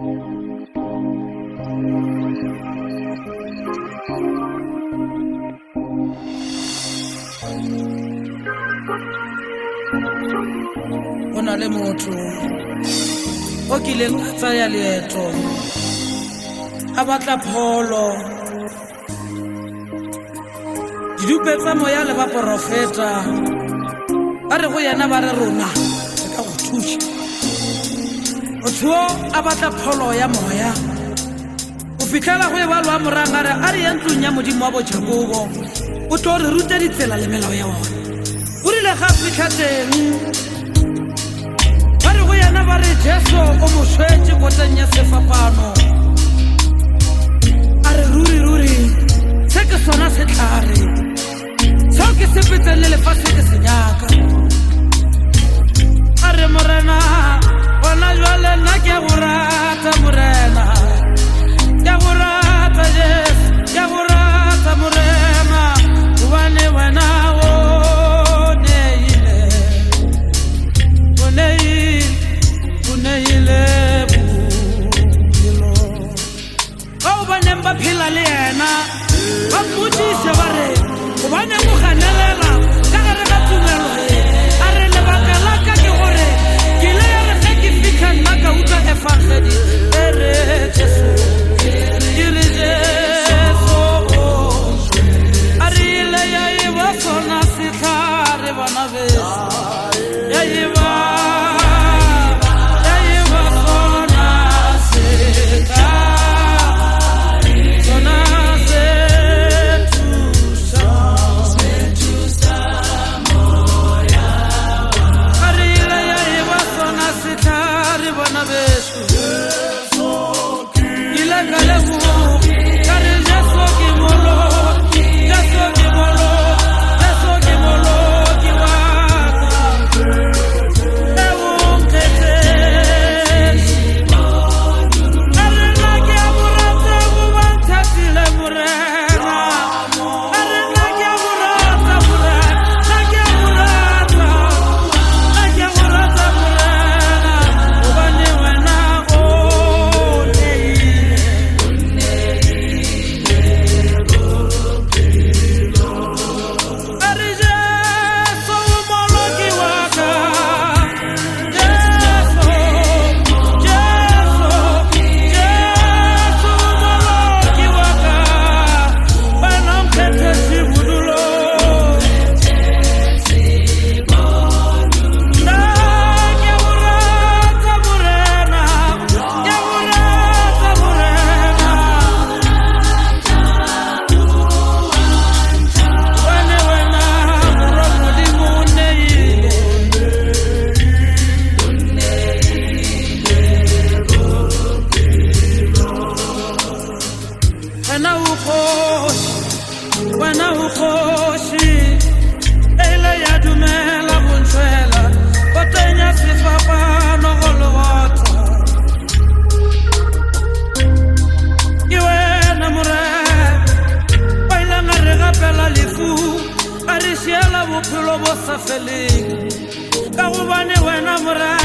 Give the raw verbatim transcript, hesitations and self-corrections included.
Ona le motho o kileng a tsaya leeto a batla pholo didupe tsa moya le ba profeta ba re go yena ba re rona ka go thuša motho a batla pholo ya moya o fitlhela go e ba lwa moranga re a re ya ntlong ya modimo wa bojakobo o tlo re ruta ditsela le melao ya ona o rile ga fitlha teng ba re go yena ba re Jesu o mo swetse koteng ya sefapano a re ruri ruri se ke sona setlhare seo ke sepetseng le lefatshe ke senyaka a re morena gona jwale nna ke go rata morena ke go rata Jesu ke go rata morena gobane wena o neile o neile o neile bophelo bao ba neng ba phela le yena ba mmotsise ba re gobane mo ganelela ka gare ga tumelo a re lebaka la ka ke gore ke ile ya re ge ke fitlha nna ka utlwa efangedi e re Jesu ke re Jesu a re ile ya eba sona setlhare bana beso ya eba ya eba sona setlhare sona bophelo bo sa feleng ka gobane wena morena